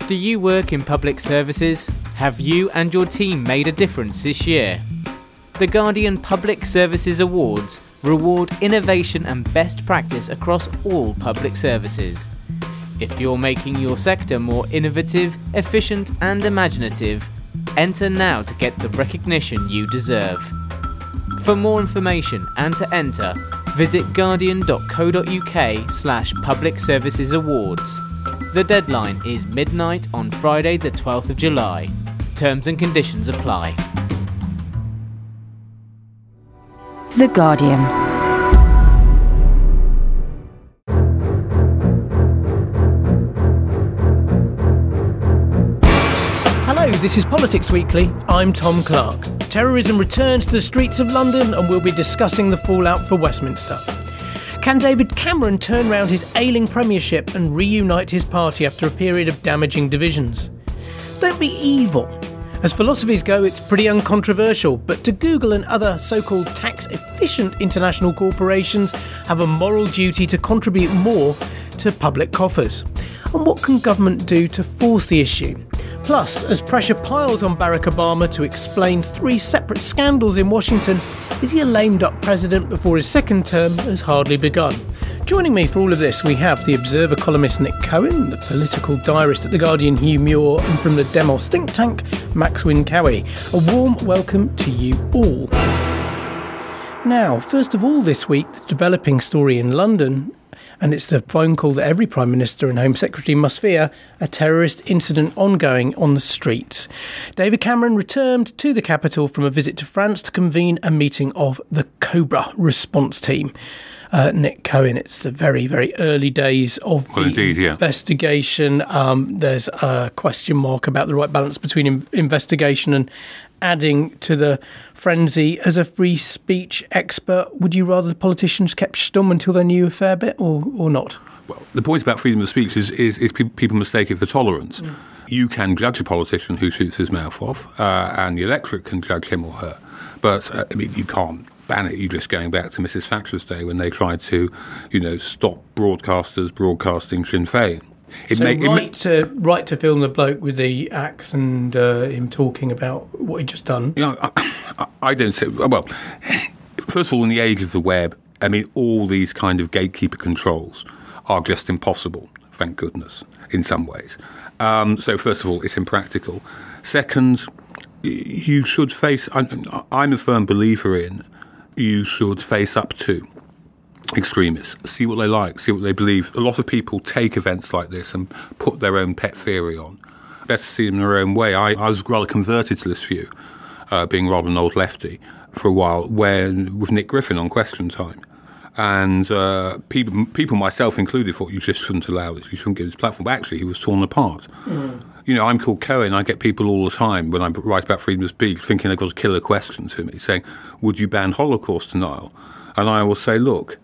Do you work in public services? Have you and your team made a difference this year? The Guardian Public Services Awards reward innovation and best practice across all public services. If you're making your sector more innovative, efficient and imaginative, enter now to get the recognition you deserve. For more information and to enter, visit guardian.co.uk/public services awards. The deadline is midnight on Friday the 12th of July. Terms and conditions apply. The Guardian. Hello, this is Politics Weekly. I'm Tom Clark. Terrorism returns to the streets of London and we'll be discussing the fallout for Westminster. Can David Cameron turn round his ailing premiership and reunite his party after a period of damaging divisions? Don't be evil. As philosophies go, it's pretty uncontroversial, but do Google and other so-called tax-efficient international corporations have a moral duty to contribute more to public coffers? And what can government do to force the issue? Plus, as pressure piles on Barack Obama to explain 3 separate scandals in Washington, is he a lame duck president before his second term has hardly begun? Joining me for all of this, we have the Observer columnist Nick Cohen, the political diarist at The Guardian Hugh Muir, and from the Demos think tank, Max Wynne-Cowie. A warm welcome to you all. Now, first of all this week, the developing story in London, and it's the phone call that every Prime Minister and Home Secretary must fear, a terrorist incident ongoing on the streets. David Cameron returned to the capital from a visit to France to convene a meeting of the Cobra response team. Nick Cohen, it's the very, very early days of the investigation. There's a question mark about the right balance between investigation and adding to the frenzy. As a free speech expert, would you rather the politicians kept stum until they knew a fair bit or not? Well, the point about freedom of speech is people mistake it for tolerance. Mm. You can judge a politician who shoots his mouth off, and the electorate can judge him or her. But, you can't ban it. You're just going back to Mrs. Thatcher's day when they tried to, stop broadcasters broadcasting Sinn Féin. Right to film the bloke with the axe and him talking about what he'd just done. I don't say. Well, first of all, in the age of the web, all these kind of gatekeeper controls are just impossible. Thank goodness, in some ways. So first of all, it's impractical. Second, you should face. I'm a firm believer in. You should face up to extremists, see what they like, see what they believe. A lot of people take events like this and put their own pet theory on. Better see them in their own way. I was rather converted to this view, being rather an old lefty for a while, with Nick Griffin on Question Time. And people, myself included, thought you just shouldn't allow this, you shouldn't give this platform. But actually, he was torn apart. Mm. I'm called Cohen. I get people all the time when I write about freedom of speech thinking they've got a killer question to me, saying, would you ban Holocaust denial? And I will say, look,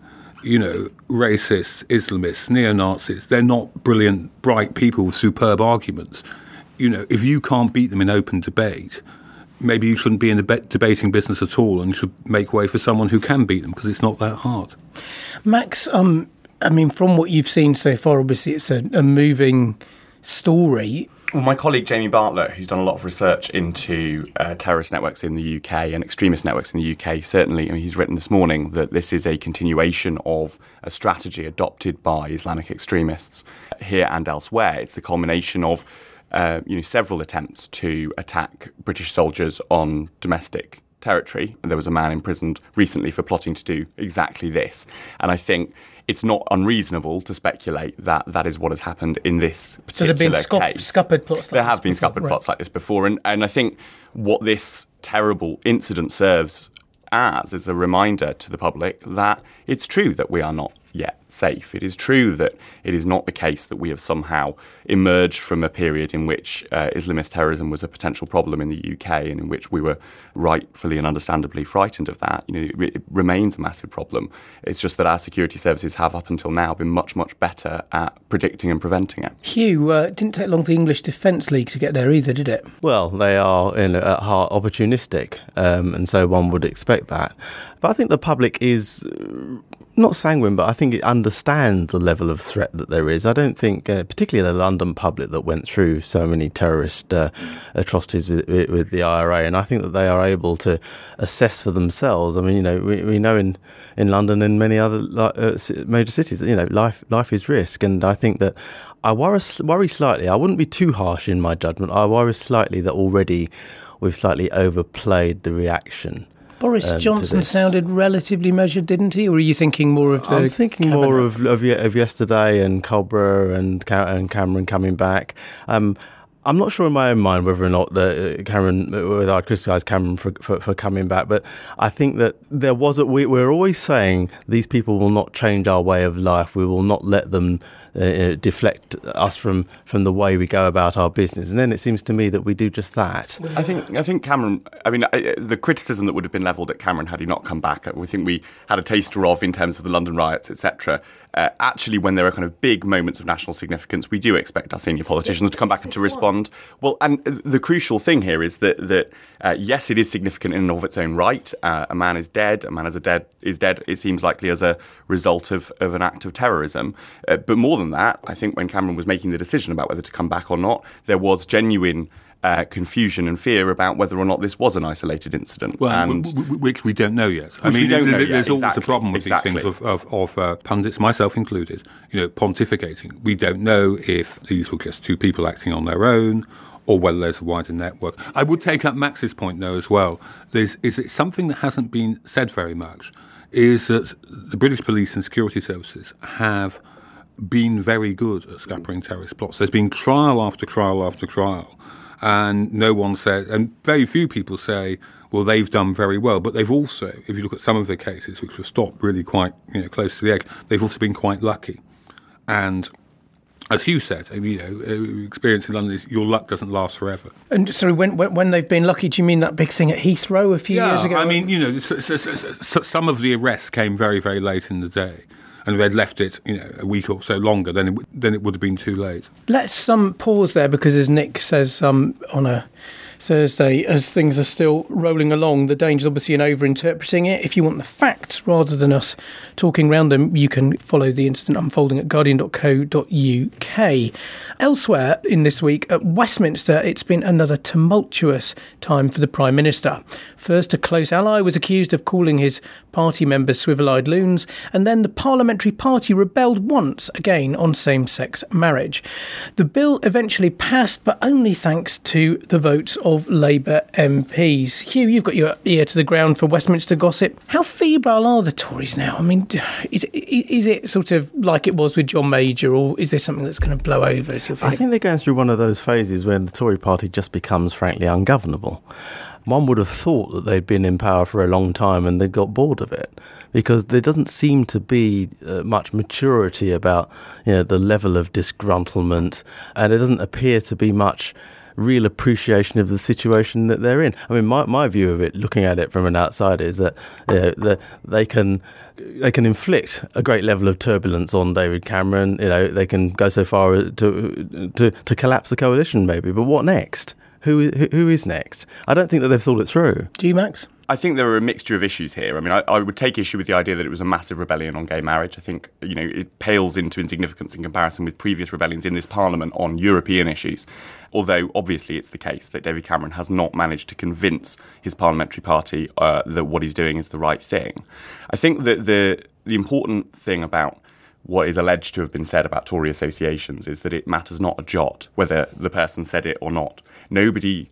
racists, Islamists, neo-Nazis, they're not brilliant, bright people with superb arguments. If you can't beat them in open debate, maybe you shouldn't be in the debating business at all and you should make way for someone who can beat them because it's not that hard. Max, from what you've seen so far, obviously it's a moving story. Well, my colleague Jamie Bartlett, who's done a lot of research into terrorist networks in the UK and extremist networks in the UK, certainly, he's written this morning that this is a continuation of a strategy adopted by Islamic extremists here and elsewhere. It's the culmination of several attempts to attack British soldiers on domestic territory. There was a man imprisoned recently for plotting to do exactly this. And I think it's not unreasonable to speculate that that is what has happened in this particular case. So there have been scuppered plots like this There have been scuppered plots like this before. And I think what this terrible incident serves as is a reminder to the public that it's true that we are not yet safe. It is true that it is not the case that we have somehow emerged from a period in which Islamist terrorism was a potential problem in the UK and in which we were rightfully and understandably frightened of that. It remains a massive problem. It's just that our security services have up until now been much, much better at predicting and preventing it. Hugh, it didn't take long for the English Defence League to get there either, did it? Well, they are at heart opportunistic, and so one would expect that. But I think the public is not sanguine, but I think it understands the level of threat that there is. I don't think, particularly the London public that went through so many terrorist atrocities with the IRA, and I think that they are able to assess for themselves. I mean, we know in London and many other major cities that, life is risk, and I think that I worry slightly. I wouldn't be too harsh in my judgment. I worry slightly that already we've slightly overplayed the reaction. Boris Johnson sounded relatively measured, didn't he? Or are you thinking more of the I'm thinking cabinet? more of yesterday and Culborough and Cameron coming back. I'm not sure in my own mind whether or not whether I'd criticise Cameron for coming back, but I think that we're always saying these people will not change our way of life. We will not let them deflect us from the way we go about our business. And then it seems to me that we do just that. I think Cameron, the criticism that would have been levelled at Cameron had he not come back, we think we had a taster of in terms of the London riots, etc. Actually, when there are kind of big moments of national significance, we do expect our senior politicians to come back and to respond. Well, and the crucial thing here is that yes, it is significant in and of its own right. A man is dead. A man is dead, it seems likely, as a result of an act of terrorism. But more than that, I think when Cameron was making the decision about whether to come back or not, there was genuine confusion and fear about whether or not this was an isolated incident. Well, which we don't know yet. There's always a problem with these things of pundits, myself included, pontificating. We don't know if these were just two people acting on their own or whether there's a wider network. I would take up Max's point, though, as well. Is it something that hasn't been said very much, is that the British police and security services have been very good at scattering terrorist plots. There's been trial after trial after trial. And no one said, and very few people say, well, they've done very well. But they've also, if you look at some of the cases, which were stopped really quite close to the edge, they've also been quite lucky. And as you said, experience in London is your luck doesn't last forever. And sorry, when they've been lucky, do you mean that big thing at Heathrow a few years ago? I mean, some of the arrests came very, very late in the day. And if they'd left it, a week or so longer, then it would have been too late. Let's pause there, because as Nick says on a Thursday, as things are still rolling along, the danger's obviously in over-interpreting it. If you want the facts rather than us talking around them, you can follow the incident unfolding at guardian.co.uk. Elsewhere in this week at Westminster, it's been another tumultuous time for the Prime Minister. First, a close ally was accused of calling his party members swivel-eyed loons, and then the Parliamentary Party rebelled once again on same-sex marriage. The bill eventually passed, but only thanks to the votes of Labour MPs. Hugh, you've got your ear to the ground for Westminster gossip. How febrile are the Tories now? I mean, is it sort of like it was with John Major, or is there something that's going to blow over? I think they're going through one of those phases when the Tory party just becomes, frankly, ungovernable. One would have thought that they'd been in power for a long time and they'd got bored of it, because there doesn't seem to be much maturity about the level of disgruntlement, and there doesn't appear to be much real appreciation of the situation that they're in. I mean, my view of it, looking at it from an outsider, is that they can inflict a great level of turbulence on David Cameron. They can go so far to collapse the coalition, maybe. But what next? Who is next? I don't think that they've thought it through. Do you, Max? I think there are a mixture of issues here. I mean, I would take issue with the idea that it was a massive rebellion on gay marriage. I think, it pales into insignificance in comparison with previous rebellions in this Parliament on European issues. Although, obviously, it's the case that David Cameron has not managed to convince his parliamentary party that what he's doing is the right thing. I think that the important thing about what is alleged to have been said about Tory associations is that it matters not a jot whether the person said it or not. Nobody...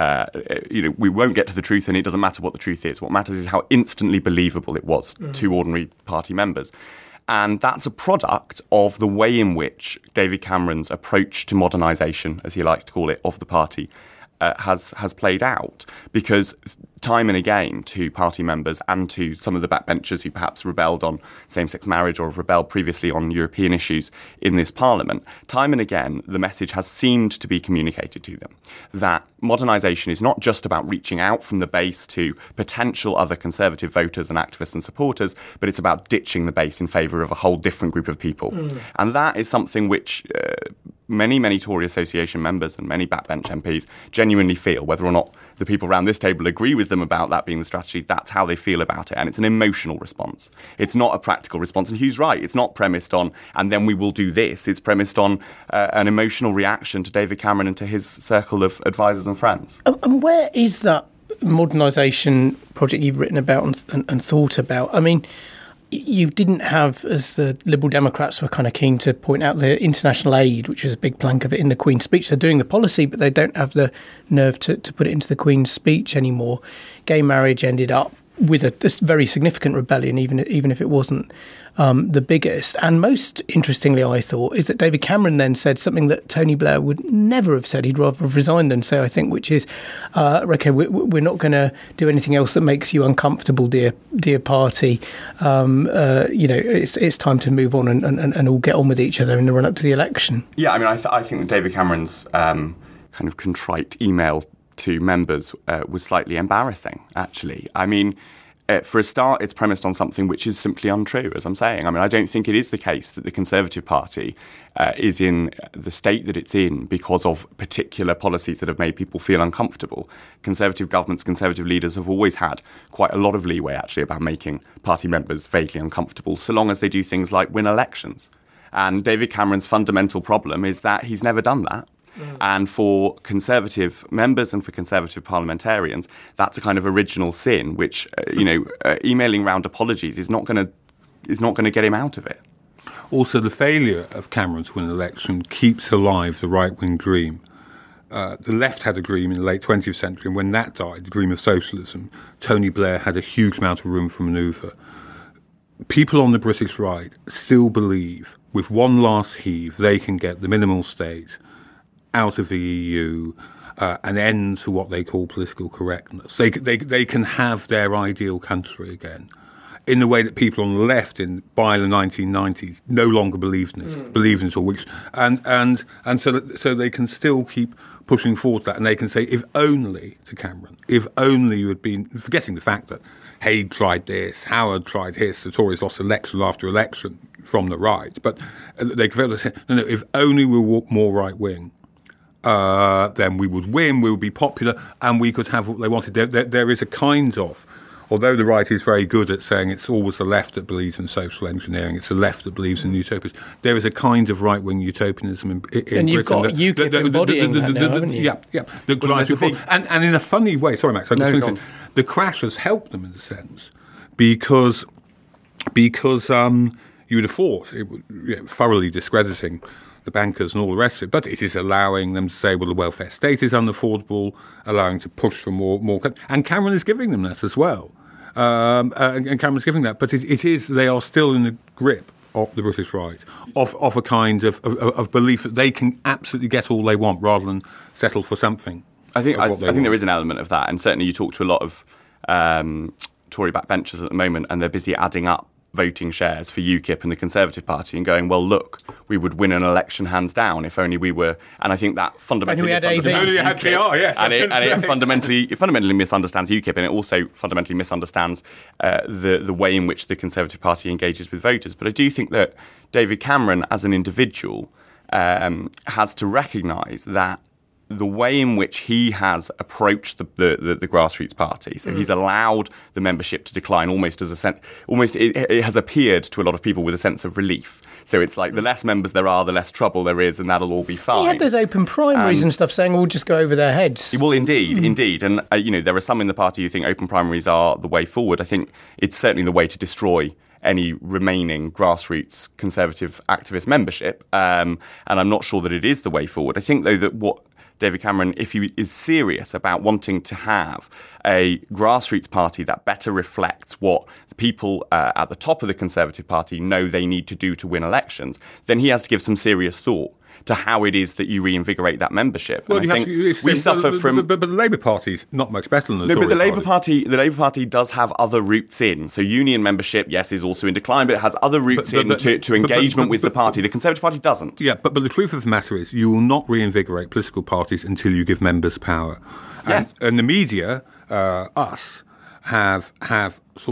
we won't get to the truth, and it doesn't matter what the truth is. What matters is how instantly believable it was to ordinary party members. And that's a product of the way in which David Cameron's approach to modernisation, as he likes to call it, of the party has played out. Because time and again, to party members and to some of the backbenchers who perhaps rebelled on same-sex marriage or have rebelled previously on European issues in this Parliament, time and again, the message has seemed to be communicated to them that modernisation is not just about reaching out from the base to potential other Conservative voters and activists and supporters, but it's about ditching the base in favour of a whole different group of people. And that is something which many Tory association members and many backbench MPs genuinely feel, whether or not the people around this table agree with them about that being the strategy, that's how they feel about it. And it's an emotional response. It's not a practical response. And Hugh's right. It's not premised on, and then we will do this. It's premised on an emotional reaction to David Cameron and to his circle of advisors and friends. And where is that modernisation project you've written about and thought about? I mean, you didn't have, as the Liberal Democrats were kind of keen to point out, the international aid, which was a big plank of it in the Queen's speech. They're doing the policy, but they don't have the nerve to put it into the Queen's speech anymore. Gay marriage ended up with a very significant rebellion, even if it wasn't the biggest. And most interestingly, I thought, is that David Cameron then said something that Tony Blair would never have said. He'd rather have resigned than say, I think, which is, okay, we're not going to do anything else that makes you uncomfortable, dear party. It's time to move on and all get on with each other in the run up to the election. Yeah, I mean, I think that David Cameron's kind of contrite email to members was slightly embarrassing, actually. I mean, for a start, it's premised on something which is simply untrue, as I'm saying. I mean, I don't think it is the case that the Conservative Party is in the state that it's in because of particular policies that have made people feel uncomfortable. Conservative governments, Conservative leaders have always had quite a lot of leeway, actually, about making party members vaguely uncomfortable, so long as they do things like win elections. And David Cameron's fundamental problem is that he's never done that. And for Conservative members and for Conservative parliamentarians, that's a kind of original sin, which, emailing round apologies is not going to get him out of it. Also, the failure of Cameron to win an election keeps alive the right-wing dream. The left had a dream in the late 20th century, and when that died, the dream of socialism, Tony Blair had a huge amount of room for manoeuvre. People on the British right still believe, with one last heave, they can get the minimal state out of the EU, an end to what they call political correctness. They can have their ideal country again, in the way that people on the left by the 1990s no longer believed in it all. And so they can still keep pushing forward that, and they can say, if only to Cameron, if only you had been, forgetting the fact that Haig tried this, Howard tried his, the Tories lost election after election from the right, but they could say, no, if only we were more right wing. Then we would win, we would be popular, and we could have what they wanted. There is a kind of, although the right is very good at saying it's always the left that believes in social engineering, it's the left that believes in utopias, there is a kind of right-wing utopianism in Britain. And you've got UKIP embodying that now, haven't you? Yeah. And in a funny way, sorry, Max, the crash has helped them in a sense, because you would have thought it would, thoroughly discrediting the bankers and all the rest of it, but it is allowing them to say, well, the welfare state is unaffordable, allowing to push for more, and Cameron is giving them that as well. And Cameron's giving that, but it is, they are still in the grip of the British right, of a kind of belief that they can absolutely get all they want rather than settle for something. I think there is an element of that, and certainly you talk to a lot of Tory backbenchers at the moment, and they're busy adding up voting shares for UKIP and the Conservative Party and going, well, look, we would win an election hands down if only we were. And I think that fundamentally misunderstands UKIP. Yes. And it fundamentally misunderstands UKIP, and it also fundamentally misunderstands the way in which the Conservative Party engages with voters. But I do think that David Cameron, as an individual, has to recognise that the way in which he has approached the grassroots party, so he's allowed the membership to decline almost as it has appeared to a lot of people with a sense of relief. So it's like the less members there are, the less trouble there is, and that'll all be fine. He had those open primaries and stuff saying we'll just go over their heads. Well, indeed. And, there are some in the party who think open primaries are the way forward. I think it's certainly the way to destroy any remaining grassroots Conservative activist membership. And I'm not sure that it is the way forward. I think, though, that what David Cameron, if he is serious about wanting to have a grassroots party that better reflects what the people at the top of the Conservative Party know they need to do to win elections, then he has to give some serious thought to how it is that you reinvigorate that membership. Well, but the Labour Party's not much better than the Tory Party. The Labour Party does have other routes in. So union membership, yes, is also in decline, but it has other routes to engagement with the party. The Conservative Party doesn't. Yeah, but the truth of the matter is you will not reinvigorate political parties until you give members power. Yes. And the media, us, have sort of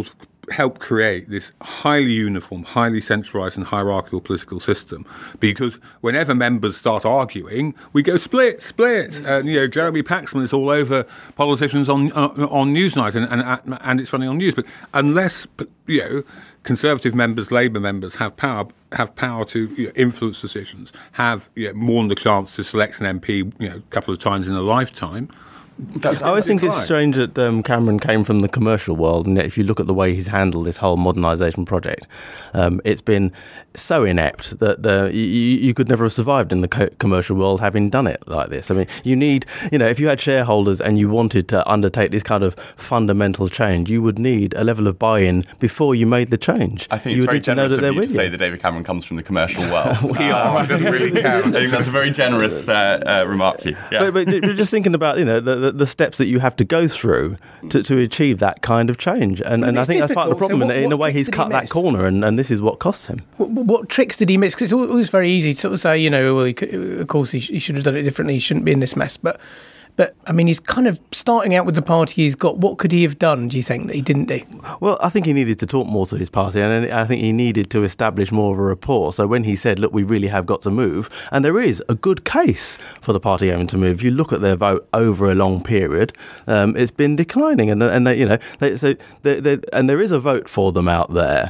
helped create this highly uniform, highly centralised and hierarchical political system, because whenever members start arguing, we go split. And, Jeremy Paxman is all over politicians on Newsnight, and it's running on news. But unless, Conservative members, Labour members have power to influence decisions, have more than the chance to select an MP a couple of times in a lifetime. I always think it's strange that Cameron came from the commercial world, and yet if you look at the way he's handled this whole modernisation project, it's been so inept that you could never have survived in the commercial world having done it like this. I mean, you need, if you had shareholders and you wanted to undertake this kind of fundamental change, you would need a level of buy-in before you made the change. I think it's very generous of you to say that David Cameron comes from the commercial world. It doesn't really count. I think that's a very generous remark, Hugh. Yeah. But just thinking about, the steps that you have to go through to achieve that kind of change. And I think that's part of the problem. In a way, he's cut that corner, and this is what costs him. What tricks did he miss? Because it's always very easy to sort of say, of course he should have done it differently. He shouldn't be in this mess. But I mean, he's kind of starting out with the party he's got. What could he have done, do you think, that he didn't do? Well, I think he needed to talk more to his party, and I think he needed to establish more of a rapport. So when he said, look, we really have got to move, and there is a good case for the party having to move. If you look at their vote over a long period, it's been declining, and there is a vote for them out there.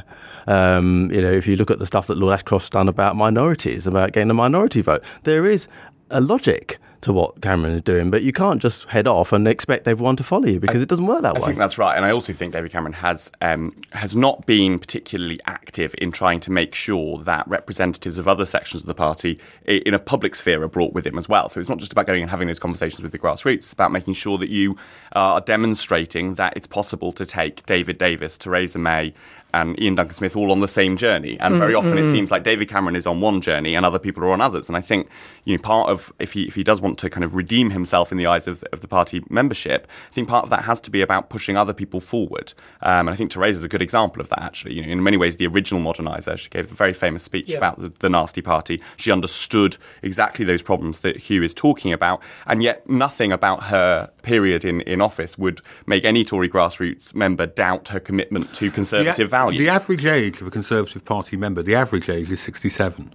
If you look at the stuff that Lord Ashcroft's done about minorities, about getting a minority vote, there is a logic to what Cameron is doing, but you can't just head off and expect everyone to follow you, because it doesn't work that way. I think that's right, and I also think David Cameron has not been particularly active in trying to make sure that representatives of other sections of the party in a public sphere are brought with him as well. So it's not just about going and having those conversations with the grassroots, it's about making sure that you are demonstrating that it's possible to take David Davis, Theresa May and Ian Duncan Smith all on the same journey. And very often it seems like David Cameron is on one journey and other people are on others. And I think, part of, if he does want to kind of redeem himself in the eyes of the party membership, I think part of that has to be about pushing other people forward. And I think Theresa is a good example of that, actually. In many ways, the original moderniser, she gave a very famous speech about the nasty party. She understood exactly those problems that Hugh is talking about. And yet nothing about her period in office would make any Tory grassroots member doubt her commitment to conservative values. The average age of a Conservative Party member, the average age is 67.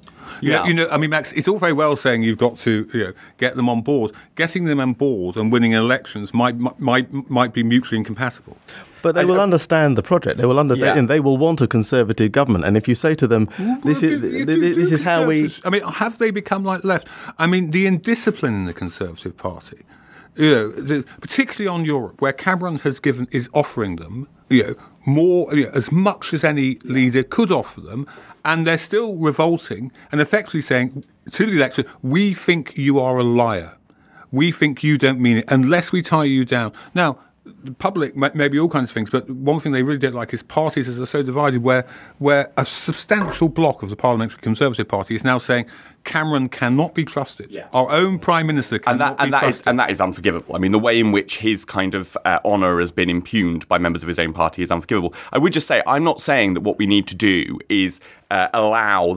Max, it's all very well saying you've got to get them on board. Getting them on board and winning elections might be mutually incompatible. But they will understand the project. They will understand, and they will want a Conservative government. And if you say to them, "This is how we," I mean, have they become like left? I mean, the indiscipline in the Conservative Party, particularly on Europe, where Cameron is offering them, more, as much as any leader could offer them, and they're still revolting and effectively saying to the electorate, "We think you are a liar. We think you don't mean it unless we tie you down." Now, the public, maybe all kinds of things, but one thing they really don't like is parties are so divided, where a substantial block of the Parliamentary Conservative Party is now saying Cameron cannot be trusted. Yeah. Our own Prime Minister cannot be trusted. And that is unforgivable. I mean, the way in which his kind of honour has been impugned by members of his own party is unforgivable. I would just say, I'm not saying that what we need to do is allow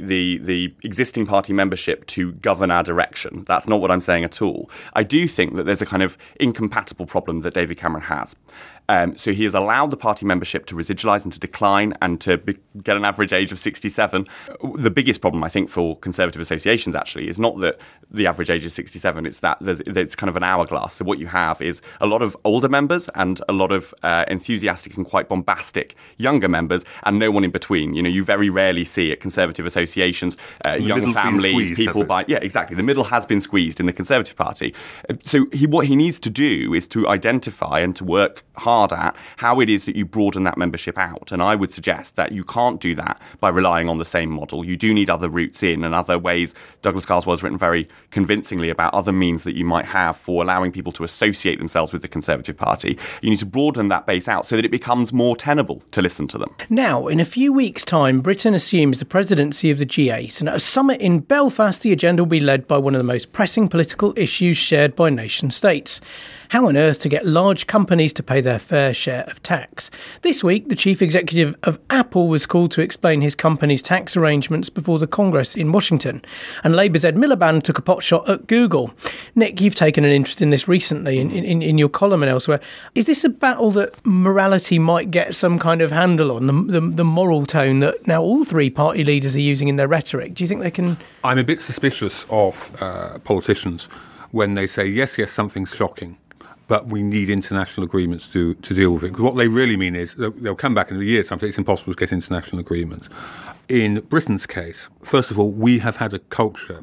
the existing party membership to govern our direction. That's not what I'm saying at all. I do think that there's a kind of incompatible problem that David Cameron has. So he has allowed the party membership to residualise and to decline and to get an average age of 67. The biggest problem, I think, for Conservative associations, actually, is not that the average age is 67, it's that it's kind of an hourglass. So what you have is a lot of older members and a lot of enthusiastic and quite bombastic younger members, and no one in between. You very rarely see at Conservative associations young families, people by... Yeah, exactly. The middle has been squeezed in the Conservative Party. So what he needs to do is to identify and to work hard at how it is that you broaden that membership out. And I would suggest that you can't do that by relying on the same model. You do need other routes in and other ways. Douglas Carswell's written very convincingly about other means that you might have for allowing people to associate themselves with the Conservative Party. You need to broaden that base out so that it becomes more tenable to listen to them. Now, in a few weeks' time, Britain assumes the presidency of the G8, and at a summit in Belfast, the agenda will be led by one of the most pressing political issues shared by nation states. How on earth to get large companies to pay their fair share of tax. This week, the chief executive of Apple was called to explain his company's tax arrangements before the Congress in Washington. And Labour's Ed Miliband took a potshot at Google. Nick, you've taken an interest in this recently in your column and elsewhere. Is this a battle that morality might get some kind of handle on, the moral tone that now all three party leaders are using in their rhetoric? Do you think they can... I'm a bit suspicious of politicians when they say, yes, something's shocking, but we need international agreements to deal with it. Because what they really mean is they'll come back in a year sometime. It's impossible to get international agreements. In Britain's case, first of all, we have had a culture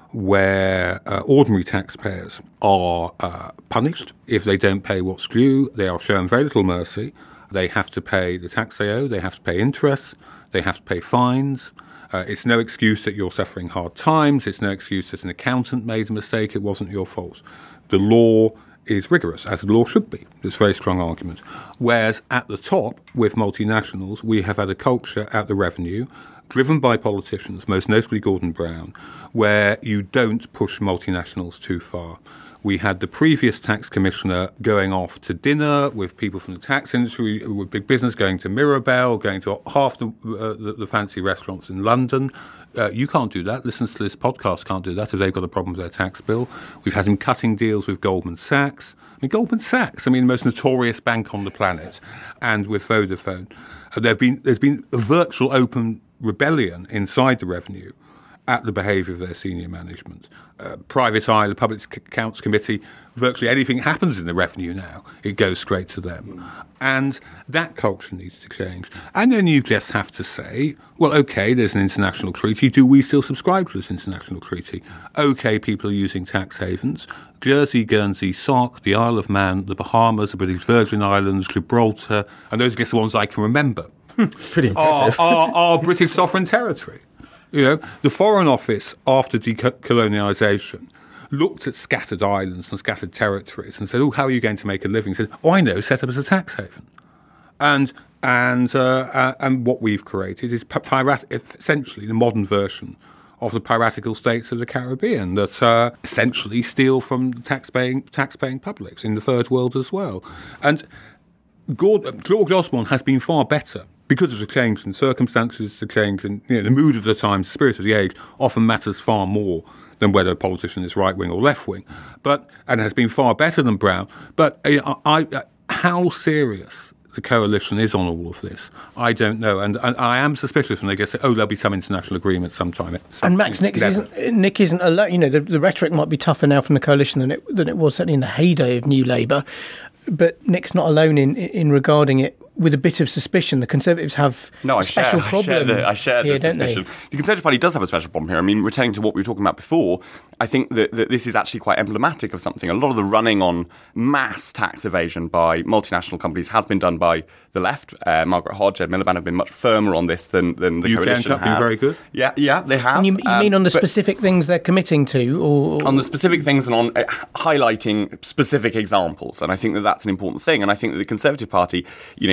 where ordinary taxpayers are punished if they don't pay what's due. They are shown very little mercy. They have to pay the tax they owe. They have to pay interest. They have to pay fines. It's no excuse that you're suffering hard times. It's no excuse that an accountant made a mistake. It wasn't your fault. The law is rigorous, as the law should be. There's a very strong argument. Whereas at the top, with multinationals, we have had a culture at the revenue driven by politicians, most notably Gordon Brown, where you don't push multinationals too far. We had the previous tax commissioner going off to dinner with people from the tax industry, with big business, going to Mirabelle, going to half the fancy restaurants in London. You can't do that. Listeners to this podcast can't do that if they've got a problem with their tax bill. We've had him cutting deals with Goldman Sachs. Goldman Sachs, the most notorious bank on the planet, and with Vodafone. There's been a virtual open rebellion inside the revenue at the behaviour of their senior management. Private Eye, the Public Accounts Committee, virtually anything happens in the revenue now, it goes straight to them. And that culture needs to change. And then you just have to say, well, OK, there's an international treaty. Do we still subscribe to this international treaty? OK, people are using tax havens. Jersey, Guernsey, Sark, the Isle of Man, the Bahamas, the British Virgin Islands, Gibraltar, and those are just the ones I can remember. Pretty impressive. Are British sovereign territory. The Foreign Office, after decolonisation, looked at scattered islands and scattered territories and said, oh, how are you going to make a living? He said, oh, I know, set up as a tax haven. And what we've created is essentially the modern version of the piratical states of the Caribbean that essentially steal from the tax-paying publics in the third world as well. And George Osborne has been far better because of the change in circumstances, the change in the mood of the times, the spirit of the age often matters far more than whether a politician is right-wing or left-wing, and has been far better than Brown. But how serious the coalition is on all of this, I don't know. And I am suspicious when they say, oh, there'll be some international agreement sometime. And Max, Nick isn't alone. The rhetoric might be tougher now from the coalition than it was certainly in the heyday of New Labour. But Nick's not alone in regarding it with a bit of suspicion. The Conservatives have a special problem. I share the suspicion. The Conservative Party does have a special problem here. Returning to what we were talking about before, I think that this is actually quite emblematic of something. A lot of the running on mass tax evasion by multinational companies has been done by the left. Margaret Hodge and Miliband have been much firmer on this than the coalition has. Been very good. Yeah, they have. And you mean on the specific things they're committing to? Or on the specific things and on highlighting specific examples. And I think that that's an important thing. And I think that the Conservative Party,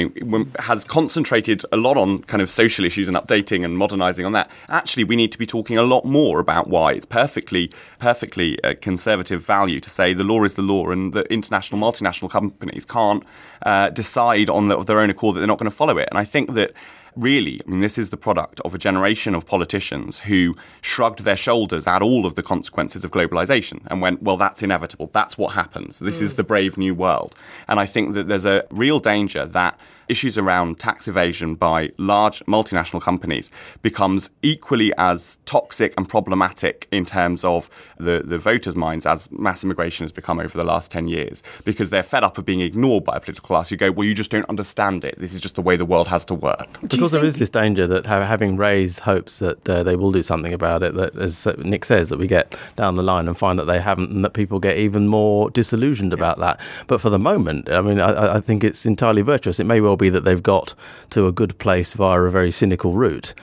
has concentrated a lot on kind of social issues and updating and modernising on that. Actually, we need to be talking a lot more about why it's perfectly a conservative value to say the law is the law and that international, multinational companies can't decide on their own accord that they're not going to follow it. And I think that really, this is the product of a generation of politicians who shrugged their shoulders at all of the consequences of globalization and went, well, that's inevitable. That's what happens. This is the brave new world. And I think that there's a real danger that issues around tax evasion by large multinational companies becomes equally as toxic and problematic in terms of the voters' minds as mass immigration has become over the last 10 years, because they're fed up of being ignored by a political class who go, well, you just don't understand it. This is just the way the world has to work. Because there is this danger that having raised hopes that they will do something about it, that, as Nick says, that we get down the line and find that they haven't, and that people get even more disillusioned about that. But for the moment, I think it's entirely virtuous. It may well be that they've got to a good place via a very cynical route.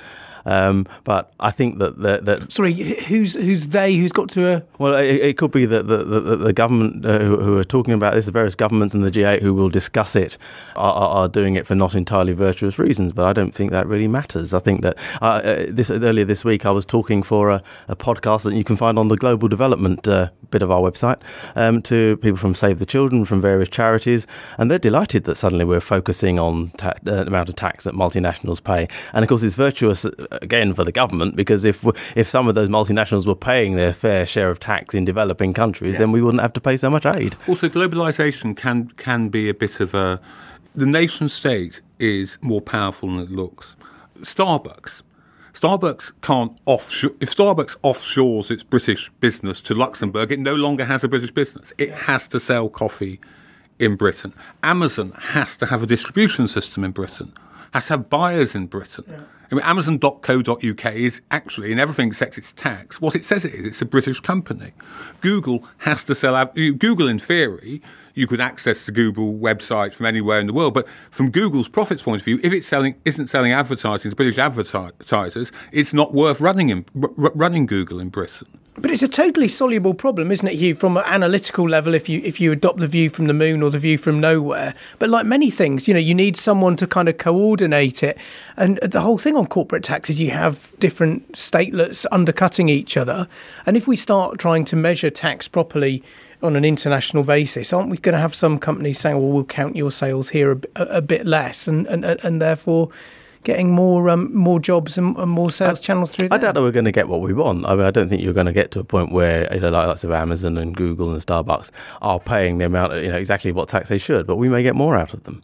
But I think that Sorry, who's they? Who's got to? Well, it could be that the government who are talking about this, the various governments and the G8 who will discuss it, are doing it for not entirely virtuous reasons. But I don't think that really matters. I think that earlier this week I was talking for a podcast that you can find on the Global Development bit of our website to people from Save the Children, from various charities, and they're delighted that suddenly we're focusing on the amount of tax that multinationals pay. And of course, it's virtuous again for the government, because if some of those multinationals were paying their fair share of tax in developing countries, then we wouldn't have to pay so much aid. Also, globalisation can be a bit of a... The nation state is more powerful than it looks. Starbucks can't offshore. If Starbucks offshores its British business to Luxembourg, it no longer has a British business. It has to sell coffee in Britain. Amazon has to have a distribution system in Britain, has to have buyers in Britain. Yeah. I mean, Amazon.co.uk is actually, in everything except its tax, what it says it is. It's a British company. Google has to sell out. Google, in theory, you could access the Google website from anywhere in the world. But from Google's profits point of view, if it isn't selling advertising to British advertisers, it's not worth running Google in Britain. But it's a totally soluble problem, isn't it, Hugh, from an analytical level, if you adopt the view from the moon or the view from nowhere. But like many things, you need someone to kind of coordinate it. And the whole thing on corporate taxes, you have different statelets undercutting each other. And if we start trying to measure tax properly on an international basis, aren't we going to have some companies saying, well, we'll count your sales here a bit less and therefore getting more jobs and more sales channels through there? I doubt that we're going to get what we want. I mean, I don't think you're going to get to a point where lots of Amazon and Google and Starbucks are paying the amount of, exactly what tax they should, but we may get more out of them.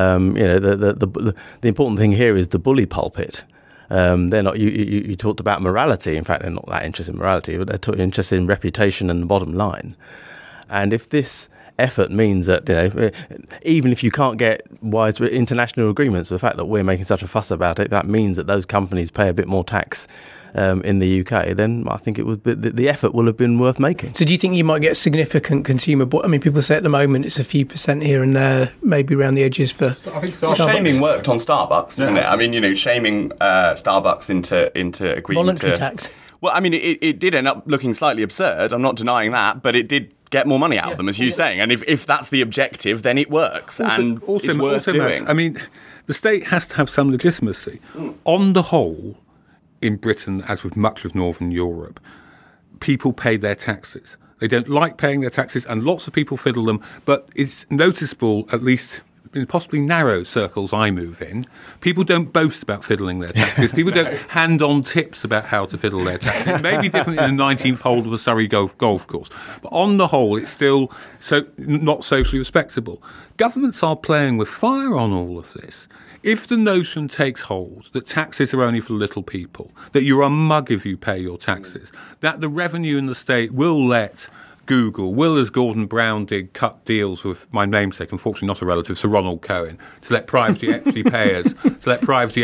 The important thing here is the bully pulpit. They're not. You talked about morality. In fact, they're not that interested in morality, but they're interested in reputation and the bottom line. And if this effort means that, even if you can't get widespread international agreements, the fact that we're making such a fuss about it, that means that those companies pay a bit more tax in the UK, then I think the effort will have been worth making. So do you think you might get significant consumer... I mean, people say at the moment it's a few percent here and there, maybe around the edges for Starbucks. Shaming worked on Starbucks, didn't it? I mean, shaming Starbucks into agreeing voluntary tax. Well, I mean, it did end up looking slightly absurd. I'm not denying that, but it did get more money out of them, as you're saying. And if that's the objective, then it works. And it's worth doing. Max, I mean, the state has to have some legitimacy. On the whole, in Britain, as with much of Northern Europe, people pay their taxes. They don't like paying their taxes, and lots of people fiddle them. But it's noticeable, at least in possibly narrow circles I move in, people don't boast about fiddling their taxes. People don't hand on tips about how to fiddle their taxes. It may be different in the 19th hole of a Surrey golf course. But on the whole, it's still not socially respectable. Governments are playing with fire on all of this. If the notion takes hold that taxes are only for little people, that you're a mug if you pay your taxes, that the revenue in the state will let Google, will, as Gordon Brown did, cut deals with my namesake, unfortunately not a relative, Sir Ronald Cohen, to let private equity payers, private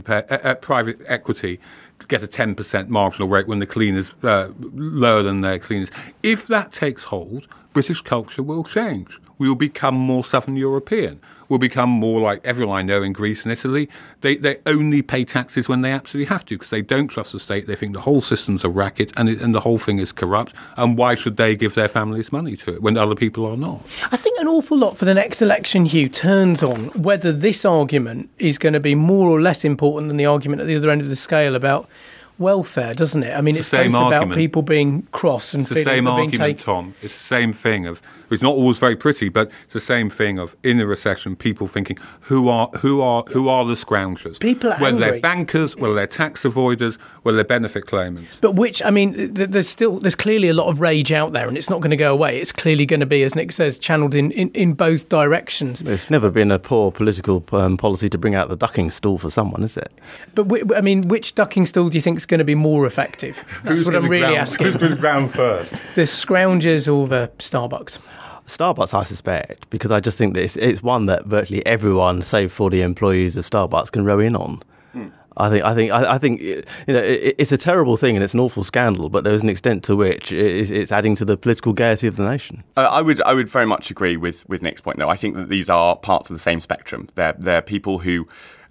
equity get a 10% marginal rate when the cleaners lower than their cleaners. If that takes hold, British culture will change. We will become more Southern European. We'll become more like everyone I know in Greece and Italy. They only pay taxes when they absolutely have to, because they don't trust the state. They think the whole system's a racket and the whole thing is corrupt. And why should they give their families money to it when other people are not? I think an awful lot for the next election, Hugh, turns on whether this argument is going to be more or less important than the argument at the other end of the scale about welfare, doesn't it? I mean, it's both about people being cross and feeling they're being taken. It's the same argument, Tom. It's the same thing of... It's not always very pretty, but it's the same thing of, in a recession, people thinking, who are the scroungers? People are whether angry. They're bankers, whether they're tax avoiders, whether they're benefit claimants. But there's clearly a lot of rage out there, and it's not going to go away. It's clearly going to be, as Nick says, channelled in both directions. It's never been a poor political policy to bring out the ducking stool for someone, is it? But which ducking stool do you think is going to be more effective? That's what I'm really asking. Who's going to ground first? The scroungers or the Starbucks? Starbucks, I suspect, because I just think that it's one that virtually everyone, save for the employees of Starbucks, can row in on. I think it's a terrible thing and it's an awful scandal, but there's an extent to which it's adding to the political gaiety of the nation. I would very much agree with Nick's point, though. I think that these are parts of the same spectrum. They're people who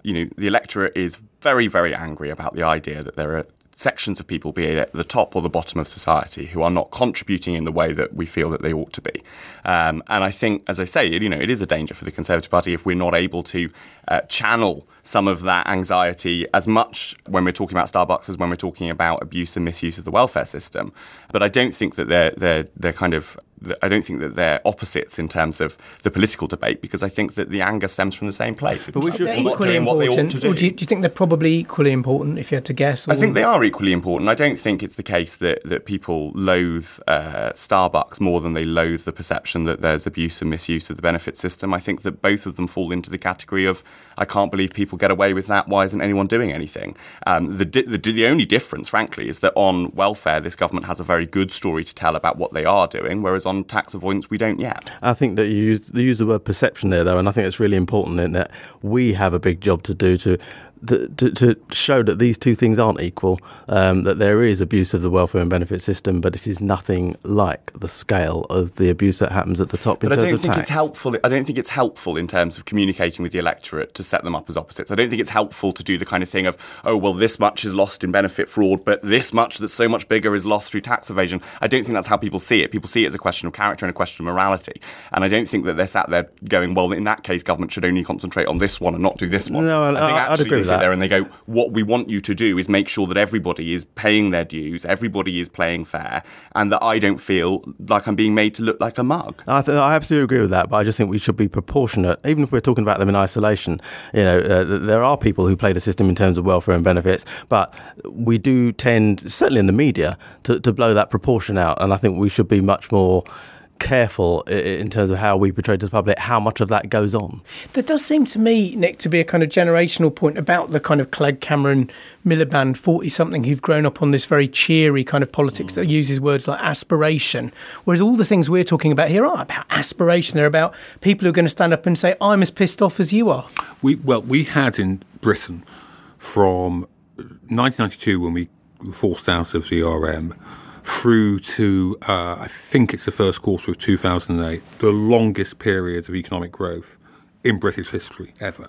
the electorate is very, very angry about the idea that there are sections of people, be it at the top or the bottom of society, who are not contributing in the way that we feel that they ought to be. And I think, as I say, it is a danger for the Conservative Party if we're not able to channel some of that anxiety as much when we're talking about Starbucks as when we're talking about abuse and misuse of the welfare system. But I don't think that they're kind of I don't think that they're opposites in terms of the political debate, because I think that the anger stems from the same place. But they're equally important. Or do you think they're probably equally important, if you had to guess? I think they are equally important. I don't think it's the case that people loathe Starbucks more than they loathe the perception that there's abuse and misuse of the benefit system. I think that both of them fall into the category of, I can't believe people get away with that. Why isn't anyone doing anything? The only difference, frankly, is that on welfare, this government has a very good story to tell about what they are doing, whereas on tax avoidance, we don't yet. I think that you use the word perception there, though, and I think it's really important in that we have a big job to do to show that these two things aren't equal, that there is abuse of the welfare and benefit system, but it is nothing like the scale of the abuse that happens at the top in terms of tax. But I don't think it's helpful in terms of communicating with the electorate to set them up as opposites. I don't think it's helpful to do the kind of thing of, oh, well, this much is lost in benefit fraud, but this much that's so much bigger is lost through tax evasion. I don't think that's how people see it. People see it as a question of character and a question of morality. And I don't think that they're sat there going, well, in that case, government should only concentrate on this one and not do this one. No, I'd agree with that. There and they go, what we want you to do is make sure that everybody is paying their dues, everybody is playing fair, and that I don't feel like I'm being made to look like a mug. I absolutely agree with that, but I just think we should be proportionate, even if we're talking about them in isolation. There are people who play the system in terms of welfare and benefits, but we do tend, certainly in the media, to blow that proportion out, and I think we should be much more careful in terms of how we portray to the public how much of that goes on. There does seem to me, Nick, to be a kind of generational point about the kind of Clegg Cameron Miliband 40-something who've grown up on this very cheery kind of politics that uses words like aspiration, whereas all the things we're talking about here are about aspiration. They're about people who are going to stand up and say, I'm as pissed off as you are. We had in Britain from 1992, when we were forced out of the RM, through to, I think it's the first quarter of 2008, the longest period of economic growth in British history ever.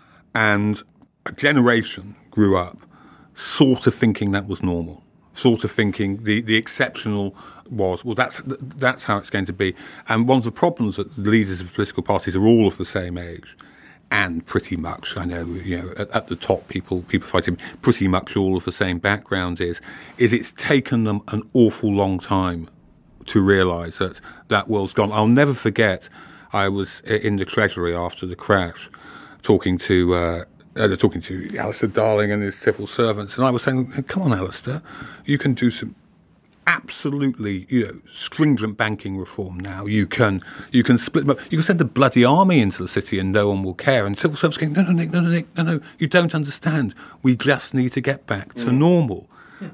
And a generation grew up sort of thinking that was normal, sort of thinking the exceptional was, well, that's how it's going to be. And one of the problems that the leaders of political parties are all of the same age, and pretty much, I know, at the top, people fighting pretty much all of the same background is it's taken them an awful long time to realise that world's gone. I'll never forget, I was in the Treasury after the crash, talking to Alistair Darling and his civil servants, and I was saying, come on, Alistair, you can do some absolutely, stringent banking reform now. You can split them up. You can send the bloody army into the city and no one will care. And civil servants going, no, Nick, you don't understand. We just need to get back to normal.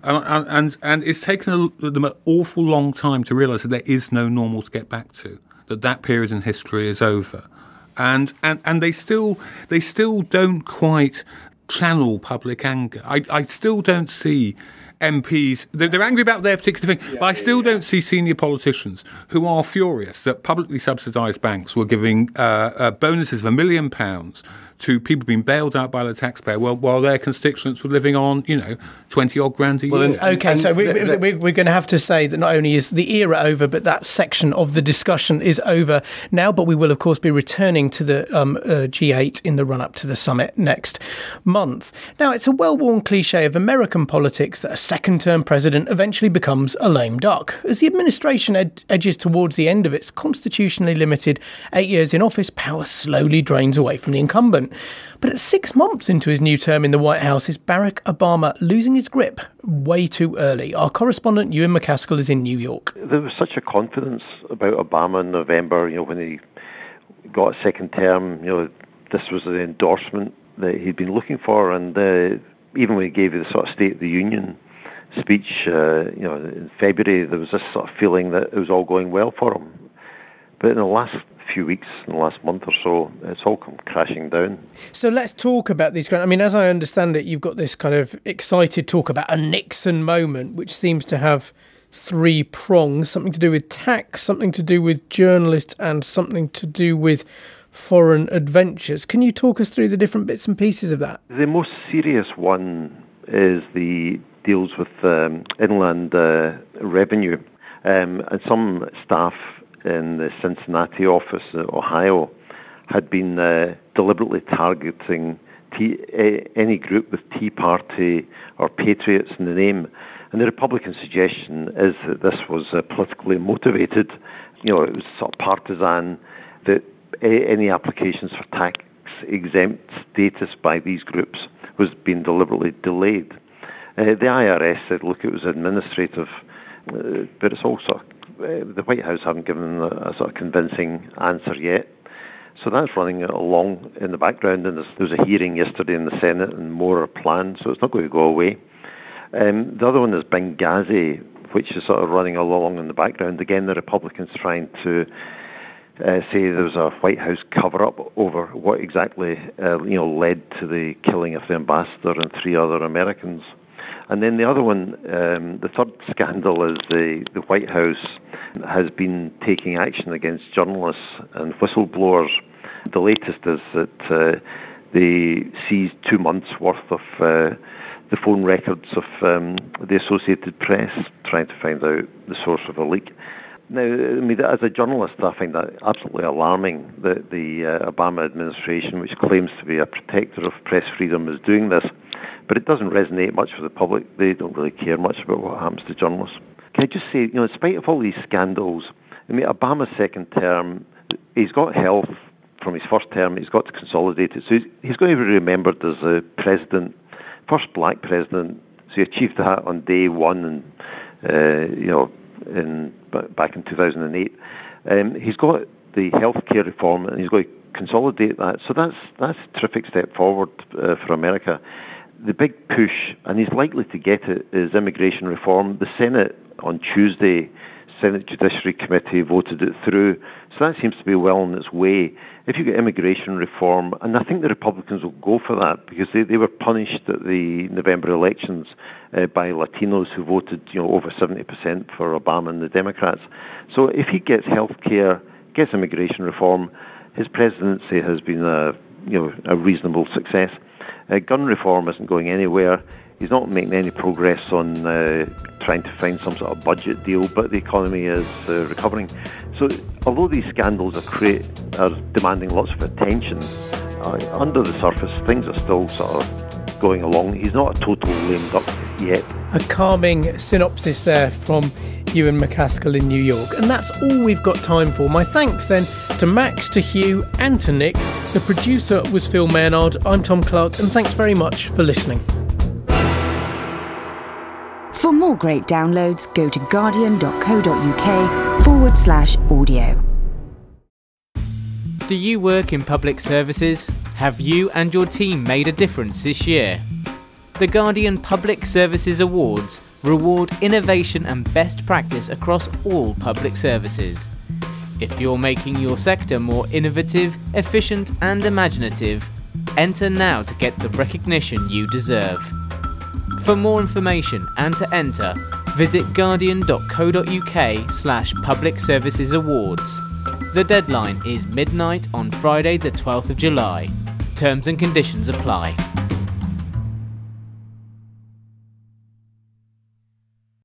And it's taken them an awful long time to realise that there is no normal to get back to, that period in history is over. And they still don't quite channel public anger. I still don't see MPs, they're angry about their particular thing, but I still don't see senior politicians who are furious that publicly subsidised banks were giving bonuses of £1 million to people being bailed out by the taxpayer while their constituents were living on, 20-odd grand a year. OK, so we're going to have to say that not only is the era over, but that section of the discussion is over now. But we will, of course, be returning to the G8 in the run-up to the summit next month. Now, it's a well-worn cliche of American politics that a second-term president eventually becomes a lame duck. As the administration edges towards the end of its constitutionally limited 8 years in office, power slowly drains away from the incumbent. But at 6 months into his new term in the White House, is Barack Obama losing his grip way too early? Our correspondent, Ewan McCaskill, is in New York. There was such a confidence about Obama in November, when he got a second term, this was the endorsement that he'd been looking for. And even when he gave the sort of State of the Union speech, in February, there was this sort of feeling that it was all going well for him. But in the last few weeks, in the last month or so, it's all come crashing down. So let's talk about these. I mean, as I understand it, you've got this kind of excited talk about a Nixon moment, which seems to have three prongs, something to do with tax, something to do with journalists, and something to do with foreign adventures. Can you talk us through the different bits and pieces of that? The most serious one is the deals with inland revenue. And some staff in the Cincinnati office, Ohio, had been deliberately targeting any group with Tea Party or Patriots in the name. And the Republican suggestion is that this was politically motivated. It was sort of partisan, that any applications for tax-exempt status by these groups was being deliberately delayed. The IRS said, look, it was administrative, but it's also, the White House haven't given a sort of convincing answer yet. So that's running along in the background, and there was a hearing yesterday in the Senate, and more are planned, so it's not going to go away. The other one is Benghazi, which is sort of running along in the background. Again, the Republicans trying to say there was a White House cover-up over what exactly led to the killing of the ambassador and 3 other Americans. And then the other one, the third scandal, is the White House has been taking action against journalists and whistleblowers. The latest is that they seized 2 months' worth of the phone records of the Associated Press, trying to find out the source of a leak. Now, I mean, as a journalist, I find that absolutely alarming that the Obama administration, which claims to be a protector of press freedom, is doing this. But it doesn't resonate much with the public. They don't really care much about what happens to journalists. Can I just say, in spite of all these scandals, I mean, Obama's second term, he's got health from his first term, he's got to consolidate it. So he's going to be remembered as a president, first black president. So he achieved that on day one, and back in 2008. He's got the healthcare reform, and he's going to consolidate that. So that's a terrific step forward for America. The big push, and he's likely to get it, is immigration reform. The Senate on Tuesday, Senate Judiciary Committee voted it through. So that seems to be well on its way. If you get immigration reform, and I think the Republicans will go for that, because they were punished at the November elections by Latinos who voted over 70% for Obama and the Democrats. So if he gets health care, gets immigration reform, his presidency has been a reasonable success. Gun reform isn't going anywhere. He's not making any progress on trying to find some sort of budget deal, but the economy is recovering. So although these scandals are demanding lots of attention, under the surface, things are still sort of going along. He's not a total lame duck yet. A calming synopsis there from Ewan McCaskill in New York. And that's all we've got time for. My thanks then to Max, to Hugh and to Nick. The producer was Phil Maynard. I'm Tom Clark, and thanks very much for listening. For more great downloads, go to guardian.co.uk/audio. Do you work in public services? Have you and your team made a difference this year? The Guardian Public Services Awards reward innovation and best practice across all public services. If you're making your sector more innovative, efficient and imaginative, enter now to get the recognition you deserve. For more information and to enter, visit guardian.co.uk/public services awards. The deadline is midnight on Friday the 12th of July. Terms and conditions apply.